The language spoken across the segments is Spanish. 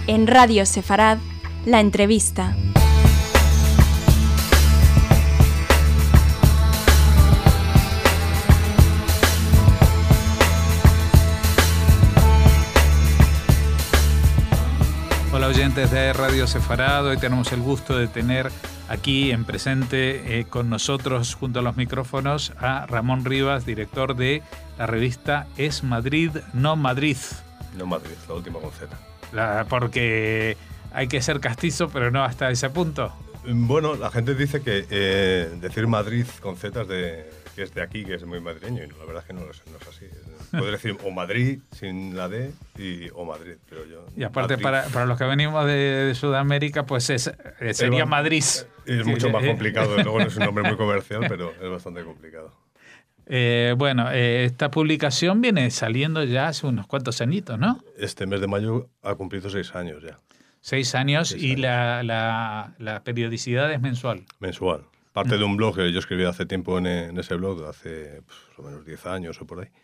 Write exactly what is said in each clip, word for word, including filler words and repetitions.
En Radio Sefarad, la entrevista. Hola oyentes de Radio Sefarad, hoy tenemos el gusto de tener aquí en presente eh, con nosotros junto a los micrófonos a Ramón Rivas, director de la revista Es Madrid, no Madrid. No Madrid, la última con Z. La, porque hay que ser castizo, pero no hasta ese punto. Bueno, la gente dice que eh, decir Madrid con Z es de, que es de aquí, que es muy madrileño, y la verdad es que no, no es así. Puedo decir o Madrid sin la D y o Madrid, pero yo... Y aparte, para, para los que venimos de, de Sudamérica, pues es, eh, sería Pero, Madrid. Es mucho más complicado, luego no es un nombre muy comercial, pero es bastante complicado. Eh, bueno, eh, esta publicación viene saliendo ya hace unos cuantos añitos, ¿no? Este mes de mayo ha cumplido seis años ya. Seis años seis y años. La, la, la periodicidad es mensual. Mensual. Parte de un blog que yo escribí hace tiempo en, en ese blog, hace pues, o menos diez años o por ahí.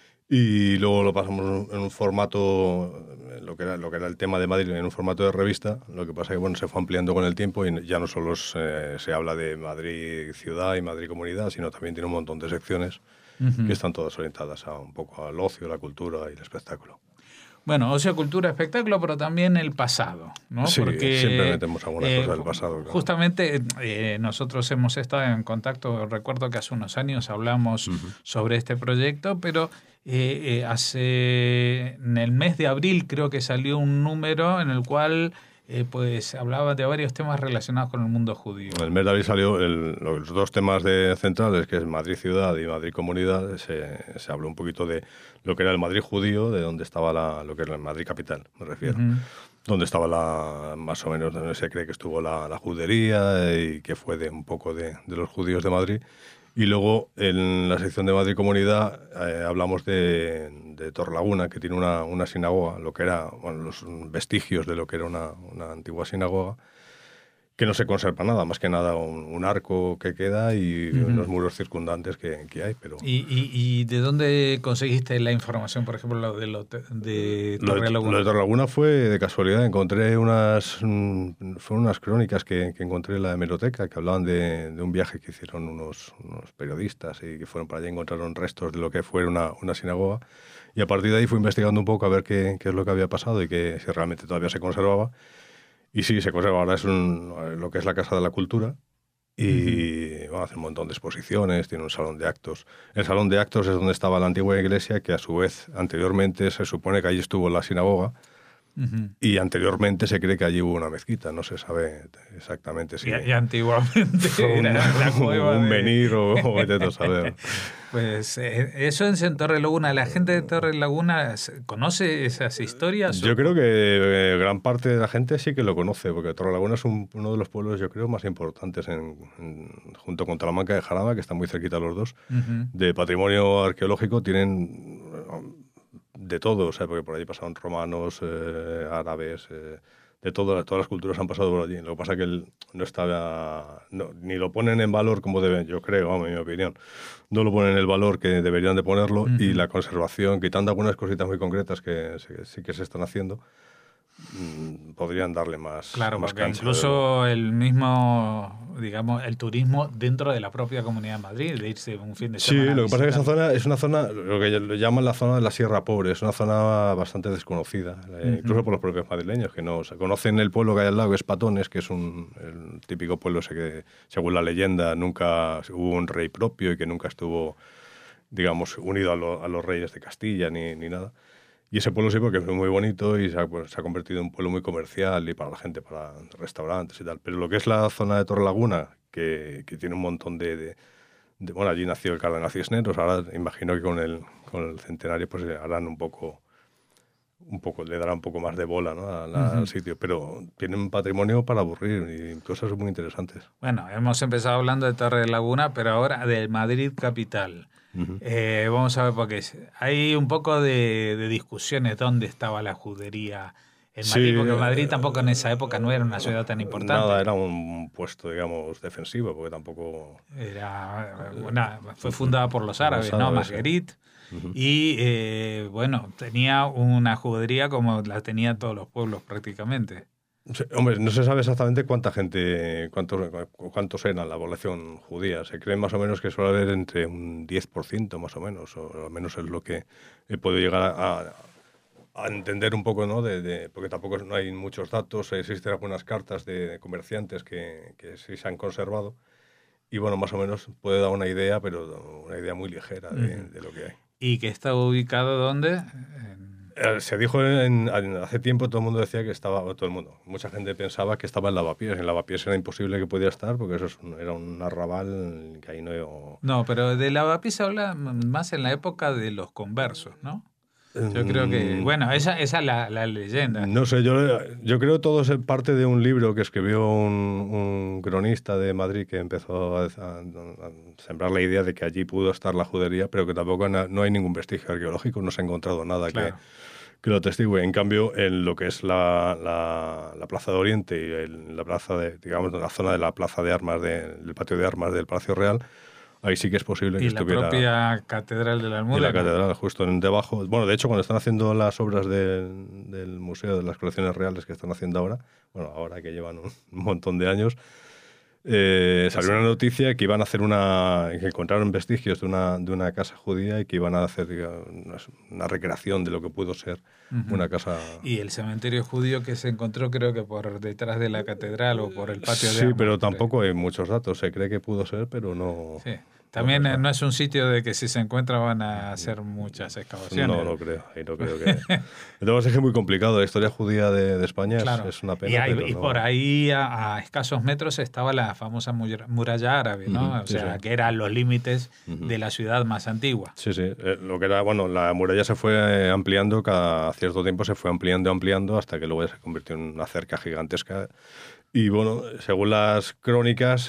Y luego lo pasamos en un formato, lo que era, lo que era el tema de Madrid, en un formato de revista. Lo que pasa es que bueno, se fue ampliando con el tiempo y ya no solo se, se habla de Madrid ciudad y Madrid comunidad, sino también tiene un montón de secciones uh-huh. que están todas orientadas a un poco al ocio, la cultura y el espectáculo. Bueno, ocio, cultura, espectáculo, pero también el pasado, ¿no? Sí, Porque, siempre metemos alguna eh, cosa del pasado. Claro. Justamente eh, nosotros hemos estado en contacto, recuerdo que hace unos años hablamos uh-huh. sobre este proyecto, pero eh, eh, hace en el mes de abril creo que salió un número en el cual eh, pues hablaba de varios temas relacionados con el mundo judío. En el mes de abril salió el, los dos temas de centrales, que es Madrid ciudad y Madrid comunidad. Se, se habló un poquito de lo que era el Madrid judío, de donde estaba la, lo que era el Madrid capital, me refiero. Uh-huh. Donde estaba la, más o menos, donde se cree que estuvo la, la judería y que fue de un poco de, de los judíos de Madrid. Y luego en la sección de Madrid Comunidad eh, hablamos de, de Torrelaguna, que tiene una, una sinagoga, lo que era, bueno, los vestigios de lo que era una, una antigua sinagoga, que no se conserva nada, más que nada un, un arco que queda y uh-huh. unos muros circundantes que, que hay. Pero ¿Y, y, ¿Y de dónde conseguiste la información, por ejemplo, lo de, lo de Torrelaguna? Lo de Torrelaguna fue de casualidad. Encontré unas, fueron unas crónicas que, que encontré en la hemeroteca que hablaban de, de un viaje que hicieron unos, unos periodistas y que fueron para allá y encontraron restos de lo que fue una, una sinagoga. Y a partir de ahí fui investigando un poco a ver qué, qué es lo que había pasado y que, si realmente todavía se conservaba. Y sí, se conserva. Ahora es un, lo que es la Casa de la Cultura y uh-huh. bueno, hace un montón de exposiciones, tiene un salón de actos. El salón de actos es donde estaba la antigua iglesia, que a su vez anteriormente se supone que allí estuvo la sinagoga uh-huh. y anteriormente se cree que allí hubo una mezquita. No se sabe exactamente si... Y, y antiguamente un, era la cueva un de... menir o, o vete a saber. Pues eh, eso es en Torrelaguna. ¿La gente de Torrelaguna conoce esas historias? Yo creo que eh, gran parte de la gente sí que lo conoce, porque Torrelaguna es un, uno de los pueblos, yo creo, más importantes, en, en, junto con Talamanca de Jarama, que están muy cerquita los dos, uh-huh. de patrimonio arqueológico. Tienen de todo, o sea, porque por allí pasaron romanos, eh, árabes... Eh, de todo, todas las culturas han pasado por allí. Lo que pasa es que él no estaba... No, ni lo ponen en valor como deben, yo creo, vamos, en mi opinión. No lo ponen en el valor que deberían de ponerlo uh-huh. y la conservación, quitando algunas cositas muy concretas que sí, sí que se están haciendo, mmm, podrían darle más Claro, más porque cancha, incluso de... el mismo, digamos, el turismo dentro de la propia Comunidad de Madrid, de irse un fin de semana. Sí, lo que pasa es que esa zona es una zona, lo que le llaman la zona de la Sierra Pobre, es una zona bastante desconocida, uh-huh. incluso por los propios madrileños, que no o sea, conocen el pueblo que hay al lado, que es Patones, que es un el típico pueblo ese que, según la leyenda, nunca hubo un rey propio y que nunca estuvo, digamos, unido a, lo, a los reyes de Castilla ni, ni nada. Y ese pueblo sí, porque es muy bonito y se ha, pues, se ha convertido en un pueblo muy comercial y para la gente, para restaurantes y tal. Pero lo que es la zona de Torrelaguna, que, que tiene un montón de, de, de... Bueno, allí nació el cardenal Cisneros, ahora imagino que con el, con el centenario pues harán un poco... un poco le dará un poco más de bola, ¿no? a la, uh-huh. al sitio, pero tienen un patrimonio para aburrir y cosas muy interesantes. Bueno, hemos empezado hablando de Torrelaguna, pero ahora de Madrid capital. Uh-huh. Eh, vamos a ver, porque hay un poco de, de discusiones dónde estaba la judería en Madrid, sí, porque Madrid tampoco en esa época no era una ciudad tan importante. Nada, era un puesto, digamos, defensivo, porque tampoco... Era una, fue fundada por los árabes, los árabes ¿no? Marguerite. Uh-huh. Y eh, bueno, tenía una judería como la tenían todos los pueblos prácticamente. Sí, hombre, no se sabe exactamente cuánta gente, cuántos, cuántos eran la población judía. Se cree más o menos que suele haber entre un diez por ciento más o menos, o al menos es lo que he podido llegar a, a entender un poco, ¿no? De, de, porque tampoco no hay muchos datos, existen algunas cartas de, de comerciantes que, que sí se han conservado. Y bueno, más o menos puede dar una idea, pero una idea muy ligera de, uh-huh. de lo que hay. ¿Y que está ubicado dónde? En... Se dijo en, en, hace tiempo, todo el mundo decía que estaba, todo el mundo, mucha gente pensaba que estaba en Lavapiés. En Lavapiés era imposible que pudiera estar porque eso es un, era un arrabal que ahí no... No, pero de Lavapiés se habla más en la época de los conversos, ¿no? Yo creo que, bueno, esa, esa es la, la leyenda. No sé, yo, yo creo que todo es parte de un libro que escribió un, un cronista de Madrid que empezó a, a, a sembrar la idea de que allí pudo estar la judería, pero que tampoco no hay ningún vestigio arqueológico, no se ha encontrado nada claro. que, que lo atestigue. En cambio, en lo que es la, la, la Plaza de Oriente y el, la plaza de, digamos, la zona de la Plaza de Armas, de, del patio de armas del Palacio Real, ahí sí que es posible que y estuviera... Y la propia Catedral de la Almudena. Y la Catedral, justo en debajo. Bueno, de hecho, cuando están haciendo las obras de, del Museo de las Colecciones Reales que están haciendo ahora, bueno, ahora que llevan un, un montón de años, eh, salió sí. una noticia que iban a hacer una... que encontraron vestigios de una, de una casa judía y que iban a hacer digamos, una, una recreación de lo que pudo ser uh-huh. una casa... Y el cementerio judío que se encontró creo que por detrás de la catedral o por el patio de Sí, armas, pero tampoco hay muchos datos. Se cree que pudo ser, pero no... Sí. También no, no es un sitio de que si se encuentra van a hacer muchas excavaciones. No, no creo. Ahí no creo que... Entonces es que es muy complicado. La historia judía de, de España claro. es, es una pena. Y, hay, pero y no... por ahí a, a escasos metros estaba la famosa muralla árabe, ¿no? Uh-huh, o sea, sí, sí. que eran los límites uh-huh. de la ciudad más antigua. Sí, sí. Eh, lo que era, bueno, la muralla se fue ampliando, cada cierto tiempo se fue ampliando, ampliando, hasta que luego se convirtió en una cerca gigantesca. Y bueno, según las crónicas,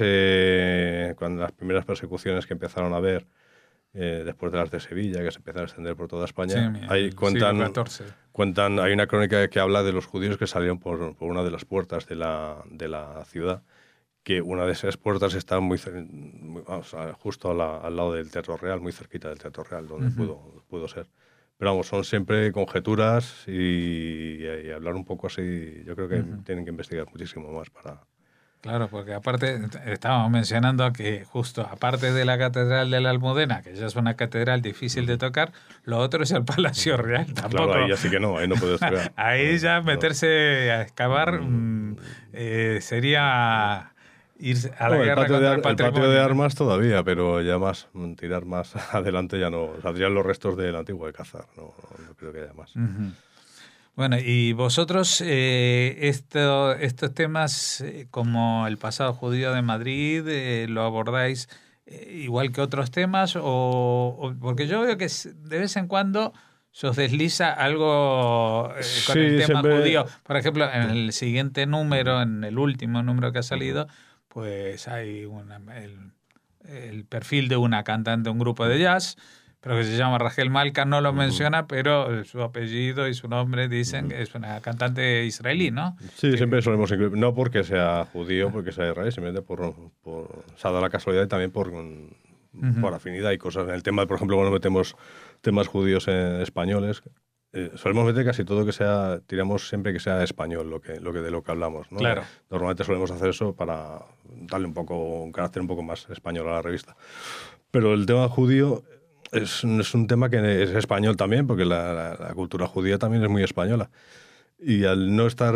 eh, cuando las primeras persecuciones que empezaron a haber, eh, después de las de Sevilla, que se empezaron a extender por toda España, sí, ahí cuentan, cuentan, hay una crónica que habla de los judíos que salieron por, por una de las puertas de la, de la ciudad, que una de esas puertas está muy, muy vamos, justo a la, al lado del Teatro Real, muy cerquita del Teatro Real, donde uh-huh. pudo, pudo ser. Pero vamos, son siempre conjeturas y, y hablar un poco así, yo creo que uh-huh. tienen que investigar muchísimo más para... Claro, porque aparte estábamos mencionando que justo aparte de la Catedral de la Almudena, que ya es una catedral difícil de tocar, lo otro es el Palacio Real. Tampoco. Claro, ahí ya sí que no, ahí no puedes pegar. Ahí ya no, meterse no. a excavar mm, eh, sería... ir a la no, guerra el patio, contra de, el patrimonio. El patio de armas todavía, pero ya más, tirar más adelante ya no. Saldrían los restos del antiguo Alcázar, no, no creo que haya más. Uh-huh. Bueno, y vosotros eh, esto, estos temas eh, como el pasado judío de Madrid, eh, ¿lo abordáis eh, igual que otros temas? O, o porque yo veo que de vez en cuando se os desliza algo eh, con sí, el tema siempre... judío. Por ejemplo, en el siguiente número, en el último número que ha salido, pues hay una, el, el perfil de una cantante de un grupo de jazz, pero que se llama Rachel Malka, no lo menciona, pero su apellido y su nombre dicen que es una cantante israelí, ¿no? Sí, que, siempre solemos incluir, no porque sea judío, porque sea israelí, simplemente por, por se ha dado la casualidad y también por, uh-huh. por afinidad y cosas. En el tema, por ejemplo, cuando metemos temas judíos en españoles, Eh, solemos meter casi todo que sea, tiramos siempre que sea español lo que, lo que de lo que hablamos, ¿no? Claro. Normalmente solemos hacer eso para darle un poco un carácter un poco más español a la revista. Pero el tema judío es, es un tema que es español también, porque la, la, la cultura judía también es muy española. Y al no estar,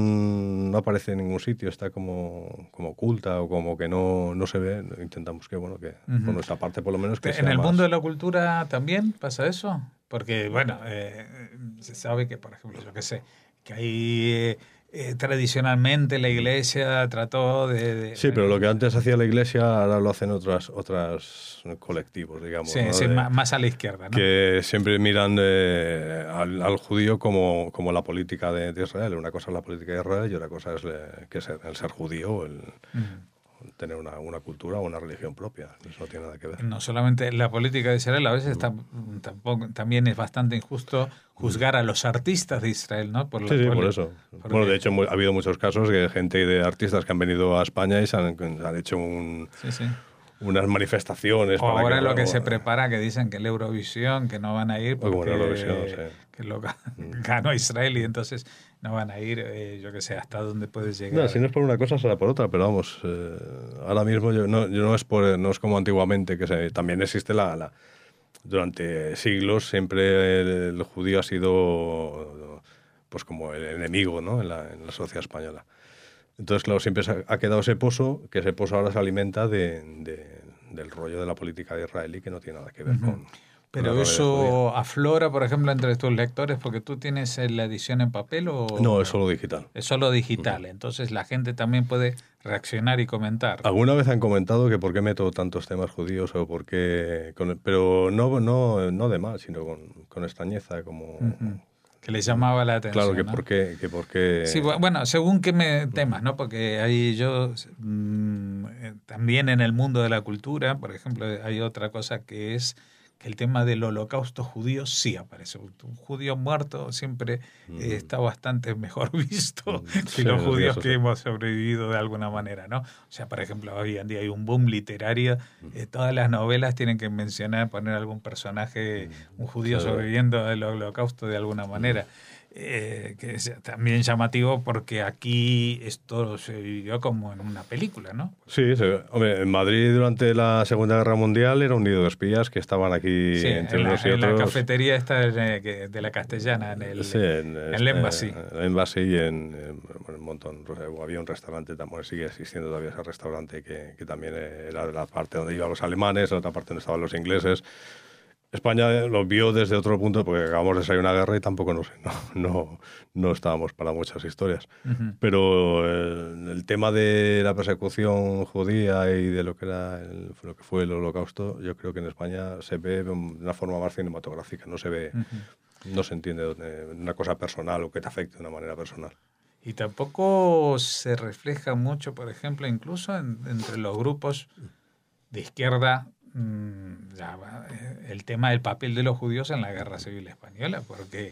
no aparece en ningún sitio, está como, como oculta o como que no, no se ve, intentamos que, bueno, que uh-huh. por nuestra parte por lo menos que ¿En sea el más... mundo de la cultura también pasa eso? Porque, bueno, eh, se sabe que, por ejemplo, yo qué sé, que ahí eh, eh, tradicionalmente la Iglesia trató de, de... Sí, pero lo que antes hacía la Iglesia ahora lo hacen otras otras colectivos, digamos. Sí, ¿no? sí, de, más a la izquierda, ¿no? Que siempre miran de, al, al judío como, como la política de, de Israel. Una cosa es la política de Israel y otra cosa es le, que es el, el ser judío, el... Uh-huh. tener una, una cultura o una religión propia. Eso no tiene nada que ver. No solamente la política de Israel, a veces está, tampoco, también es bastante injusto juzgar a los artistas de Israel, ¿no? Por sí, sí, por, por eso. Porque... Bueno, de hecho, ha habido muchos casos de gente de artistas que han venido a España y se han, han hecho un, sí, sí. unas manifestaciones. O para ahora que lo que luego, se prepara, que dicen que el Eurovisión, que no van a ir porque Eurovisión, sí. que lo ganó Israel y entonces no van a ir, eh, yo que sé, hasta dónde puede llegar. No, si no es por una cosa será por otra, pero vamos, eh, ahora mismo yo, no, yo no, es por, no es como antiguamente, que se, también existe la, la... Durante siglos siempre el, el judío ha sido pues como el enemigo, ¿no? en, la, en la sociedad española. Entonces, claro, siempre se ha quedado ese pozo, que ese pozo ahora se alimenta de, de, del rollo de la política de israelí que no tiene nada que ver uh-huh. con... Pero con eso aflora, por ejemplo, entre tus lectores, porque tú tienes la edición en papel o... No, es solo digital. Es solo digital, uh-huh. Entonces la gente también puede reaccionar y comentar. Alguna vez han comentado que por qué meto tantos temas judíos o por qué... Con, pero no, no, no de mal, sino con, con extrañeza, como... Uh-huh. Que les llamaba la atención. Claro, que ¿no? por qué... Que por qué... Sí, bueno, según qué me, temas, ¿no? Porque ahí yo, mmm, también en el mundo de la cultura, por ejemplo, hay otra cosa que es que el tema del holocausto judío sí aparece. Un judío muerto siempre mm. eh, está bastante mejor visto mm. que sí, los judíos que sí. hemos sobrevivido de alguna manera, ¿no? O sea, por ejemplo, hoy en día hay un boom literario, eh, todas las novelas tienen que mencionar, poner algún personaje, un judío sí. sobreviviendo del holocausto de alguna manera. Eh, que es también llamativo porque aquí esto se vivió como en una película, ¿no? Sí, sí. Hombre, en Madrid durante la Segunda Guerra Mundial era un nido de espías que estaban aquí sí, entre en unos la, y otros. En la cafetería esta de, de la Castellana, en el, sí, en, en el Embassy. En el Embassy y en, en un montón. Había un restaurante, también sigue existiendo todavía ese restaurante que, que también era de la parte donde iban los alemanes, la otra parte donde estaban los ingleses. España lo vio desde otro punto porque acabamos de salir una guerra y tampoco no sé, no, no, no estábamos para muchas historias. Uh-huh. Pero el, el tema de la persecución judía y de lo que era el, lo que fue el holocausto, yo creo que en España se ve de una forma más cinematográfica, no se ve, uh-huh. no se entiende de una cosa personal o que te afecte de una manera personal. Y tampoco se refleja mucho, por ejemplo, incluso en, entre los grupos de izquierda, Ya, el tema del papel de los judíos en la Guerra Civil Española, porque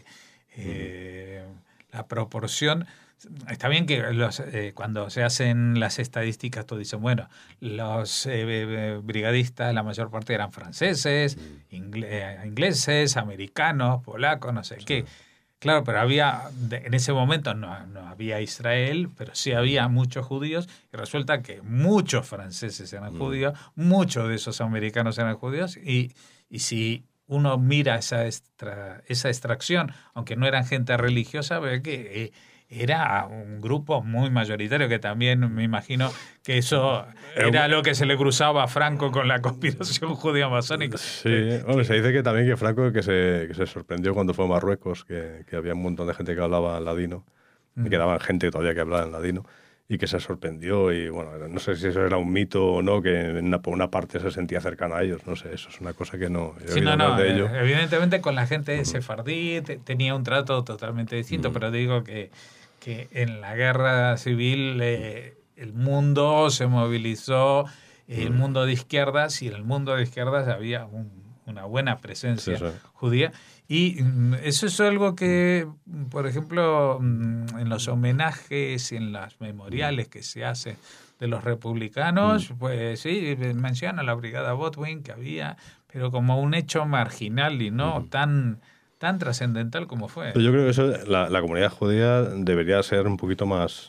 eh, la proporción... Está bien que los, eh, cuando se hacen las estadísticas todos dicen, bueno, los eh, brigadistas, la mayor parte eran franceses, ingle- ingleses, americanos, polacos, no sé sí. qué. Claro, pero había, en ese momento no, no había Israel, pero sí había muchos judíos, y resulta que muchos franceses eran mm. judíos, muchos de esos americanos eran judíos, y, y si uno mira esa, extra, esa extracción, aunque no eran gente religiosa, ve que eh, era un grupo muy mayoritario, que también me imagino que eso era lo que se le cruzaba a Franco con la conspiración judío-masónica. Sí, bueno, se dice que también que Franco que se, que se sorprendió cuando fue a Marruecos, que, que había un montón de gente que hablaba ladino, mm. y quedaban gente todavía que hablaba en ladino, y que se sorprendió, y bueno, no sé si eso era un mito o no, que en una, por una parte se sentía cercana a ellos, no sé, eso es una cosa que no he sí, no, no, de ello. Evidentemente con la gente mm. sefardí te, tenía un trato totalmente distinto, mm. pero digo que que en la guerra civil eh, el mundo se movilizó, el mm. mundo de izquierdas, y en el mundo de izquierdas había un, una buena presencia sí, sí. judía. Y eso es algo que, por ejemplo, en los homenajes y en las memoriales que se hacen de los republicanos, mm. pues sí, menciona la brigada Botwin que había, pero como un hecho marginal y no mm. tan... tan trascendental como fue. Yo creo que eso, la, la comunidad judía debería ser un poquito más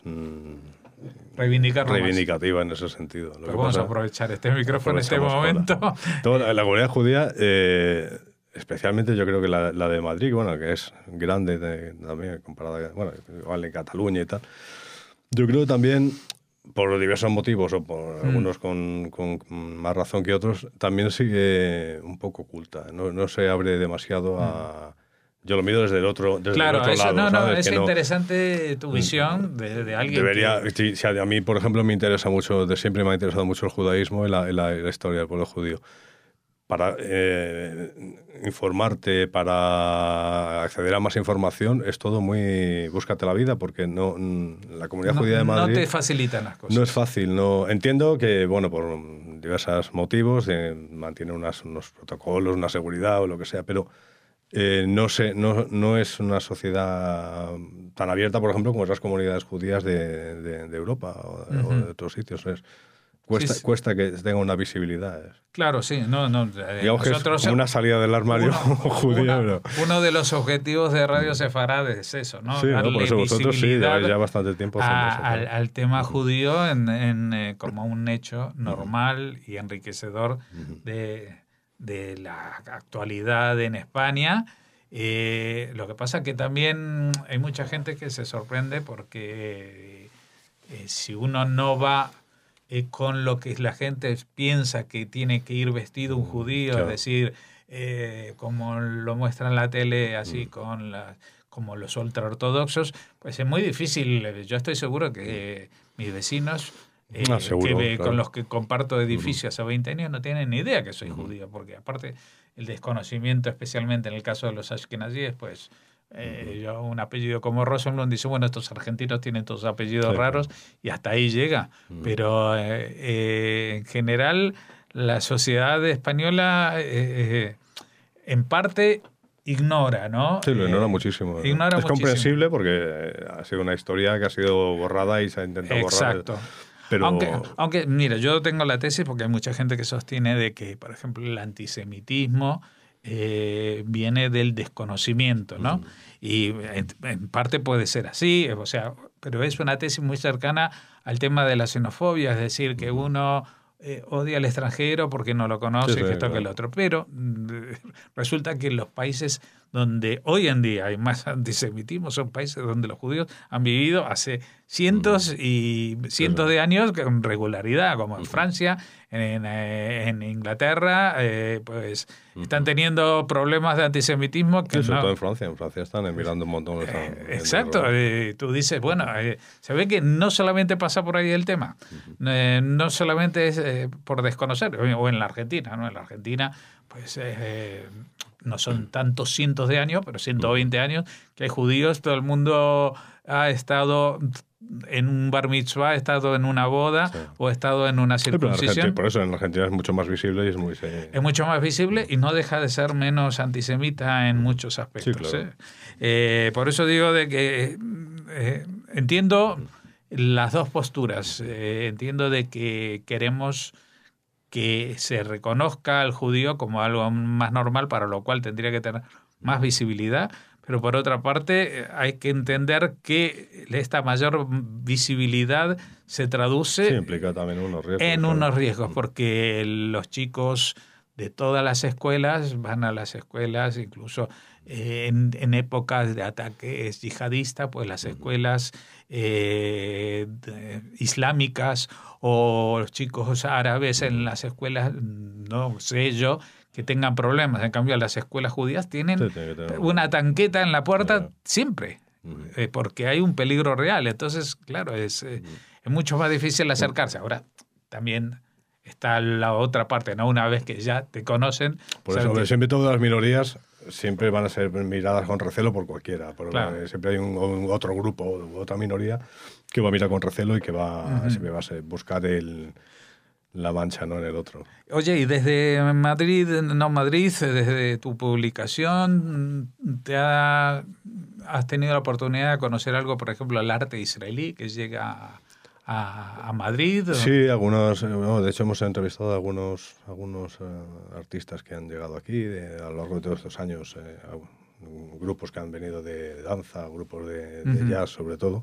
mmm, reivindicativa más. En ese sentido. Lo pues vamos pasa, a aprovechar este micrófono en este momento. La, toda la, la comunidad judía, eh, especialmente yo creo que la, la de Madrid, bueno, que es grande de, también comparada, bueno, igual en Cataluña y tal. Yo creo también, por diversos motivos o por mm. algunos con, con más razón que otros, también sigue un poco oculta. No, no se abre demasiado a... Mm. Yo lo mido desde el otro, desde claro, el otro eso, lado. No, no, ¿sabes? es que interesante no, tu visión de, de alguien debería, que... Si, si a mí, por ejemplo, me interesa mucho, de siempre me ha interesado mucho el judaísmo y la, la, la historia del pueblo judío. Para eh, informarte, para acceder a más información, es todo muy... Búscate la vida, porque no la comunidad no, judía de Madrid... No te facilitan las cosas. No es fácil. No, entiendo que, bueno, por diversos motivos, eh, mantiene unas, unos protocolos, una seguridad o lo que sea, pero eh, no, sé, no, no es una sociedad tan abierta, por ejemplo, como otras comunidades judías de, de, de Europa o de, uh-huh. o de otros sitios. Es, Cuesta, sí, sí. cuesta que tenga una visibilidad. Claro, sí. No, no, Digamos que es como una salida del armario uno, judío. Una, pero... Uno de los objetivos de Radio Sefarad es eso, ¿no? Sí, darle ¿no? Por eso vosotros sí, lleváis ya bastante tiempo haciendo a, eso. Al, Claro. al tema judío en, en, eh, como un hecho normal y enriquecedor de, de la actualidad en España. Eh, lo que pasa que también hay mucha gente que se sorprende porque eh, si uno no va eh, con lo que la gente piensa que tiene que ir vestido un judío, Claro. es decir, eh, como lo muestra en la tele, así mm. con la, como los ultraortodoxos, pues es muy difícil. Yo estoy seguro que eh, mis vecinos eh, ah, seguro, que, claro. con los que comparto edificios hace veinte años no tienen ni idea que soy judío, porque aparte el desconocimiento, especialmente en el caso de los ashkenazíes, pues eh, yo un apellido como Rosenblum dice, bueno, estos argentinos tienen todos apellidos sí, raros claro. y hasta ahí llega. Uh-huh. Pero eh, eh, en general la sociedad española eh, en parte ignora, ¿no? Sí, lo ignora eh, muchísimo. ¿no? Ignora es muchísimo. comprensible porque ha sido una historia que ha sido borrada y se ha intentado borrar. Exacto. Pero... Aunque, aunque, mira, yo tengo la tesis porque hay mucha gente que sostiene de que, por ejemplo, el antisemitismo eh, viene del desconocimiento, ¿no? Uh-huh. Y en, en parte puede ser así, o sea, pero es una tesis muy cercana al tema de la xenofobia, es decir, que uno eh, odia al extranjero porque no lo conoce, sí, sí, que esto, claro. que el otro. Pero resulta que los países donde hoy en día hay más antisemitismo son países donde los judíos han vivido hace cientos y cientos de años con regularidad, como en Francia, en, en Inglaterra, eh, pues están teniendo problemas de antisemitismo. Que sí, sobre no, todo en Francia. En Francia están mirando un montón. Están eh, exacto. Eh, tú dices, bueno, eh, se ve que no solamente pasa por ahí el tema, uh-huh. eh, no solamente es eh, por desconocer, o en la Argentina, ¿no? En la Argentina, pues... Eh, no son tantos cientos de años, pero ciento veinte años, que hay judíos, todo el mundo ha estado en un bar mitzvah, ha estado en una boda sí. o ha estado en una circuncisión. Sí, por eso en Argentina es mucho más visible y es muy... Sí. Es mucho más visible y no deja de ser menos antisemita en muchos aspectos. Sí, claro. ¿eh? Eh, por eso digo de que eh, entiendo las dos posturas. Eh, entiendo de que queremos... que se reconozca al judío como algo más normal, para lo cual tendría que tener más visibilidad, pero por otra parte hay que entender que esta mayor visibilidad se traduce sí, implica también unos riesgos, en claro. unos riesgos, porque los chicos de todas las escuelas van a las escuelas, incluso eh, en, en épocas de ataques yihadistas, pues las escuelas eh, de, islámicas o los chicos árabes en las escuelas, no sé yo, que tengan problemas. En cambio, las escuelas judías tienen sí, tener... una tanqueta en la puerta yeah. siempre, uh-huh. eh, porque hay un peligro real. Entonces, claro, es, eh, uh-huh. es mucho más difícil acercarse. Ahora, también... está la otra parte, ¿no? Una vez que ya te conocen... Por eso, que... siempre todas las minorías siempre van a ser miradas con recelo por cualquiera. Porque claro. Siempre hay un, un otro grupo u otra minoría que va a mirar con recelo y que va, uh-huh. siempre va a buscar el, la mancha, ¿no? En el otro. Oye, y desde Madrid, no Madrid, desde tu publicación, ¿te ha, has tenido la oportunidad de conocer algo, por ejemplo, el arte israelí que llega a, a Madrid? ¿O? Sí, algunos, no, de hecho hemos entrevistado a algunos, algunos uh, artistas que han llegado aquí de, a lo largo de todos estos años, eh, grupos que han venido de danza, grupos de, de uh-huh. jazz sobre todo.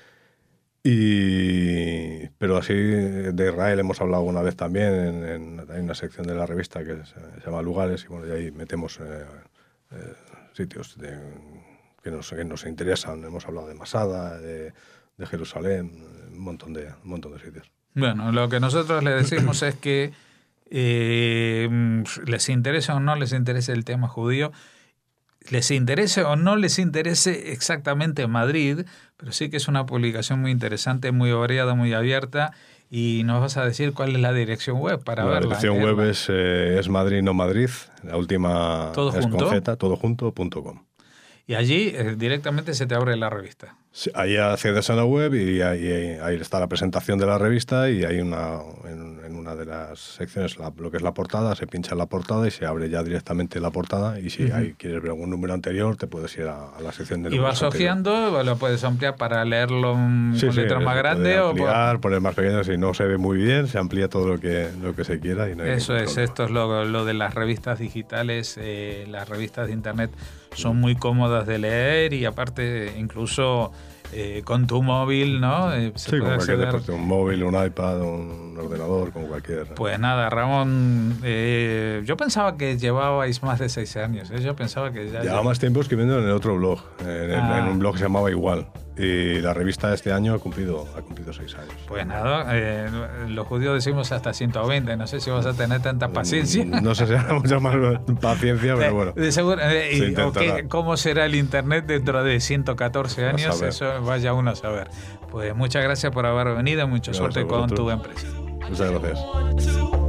Y, pero así de Israel hemos hablado una vez también, en, en, hay una sección de la revista que se, se llama Lugares, y bueno, y ahí metemos eh, eh, sitios de, que, nos, que nos interesan. Hemos hablado de Masada, de, de Jerusalén, un montón de, un montón de sitios. Bueno, lo que nosotros le decimos es que eh, les interese o no les interese el tema judío, les interese o no les interese exactamente Madrid, pero sí que es una publicación muy interesante, muy variada, muy abierta, y nos vas a decir cuál es la dirección web para la verla. La dirección web es, eh, es Madrid no Madrid, la última ¿Todo es junto? con Z, todo junto, punto com. y allí eh, directamente se te abre la revista. Sí, ahí accedes a la web y ahí, ahí, ahí está la presentación de la revista y hay una en, en una de las secciones la, lo que es la portada, se pincha la portada y se abre ya directamente la portada y si uh-huh. ahí quieres ver algún número anterior te puedes ir a, a la sección de números. Y vas hojeando, lo puedes ampliar para leerlo sí, con sí, letra más grande ampliar, o poner más pequeño, si no se ve muy bien se amplía todo lo que, lo que se quiera. Y no hay Eso es, problema. esto es lo, lo de las revistas digitales, eh, las revistas de internet son muy cómodas de leer y aparte incluso eh, con tu móvil, ¿no? Eh, se sí, puede con cualquier acceder. deporte, un móvil, un iPad, un ordenador, con cualquier... Pues nada, Ramón, eh, yo pensaba que llevabais más de seis años, ¿eh? Yo pensaba que ya... Llevaba más tiempo escribiendo en el otro blog, en, el, ah. en un blog que se llamaba Igual. Y la revista este año ha cumplido, ha cumplido seis años. Pues nada, eh, los judíos decimos hasta ciento veinte, no sé si vas a tener tanta paciencia. No sé si hará mucha más paciencia, pero bueno. De seguro, eh, y, o qué, ¿Cómo será el Internet dentro de ciento catorce años? Eso vaya uno a saber. Pues muchas gracias por haber venido y mucha Gracias suerte con tu empresa. Muchas gracias.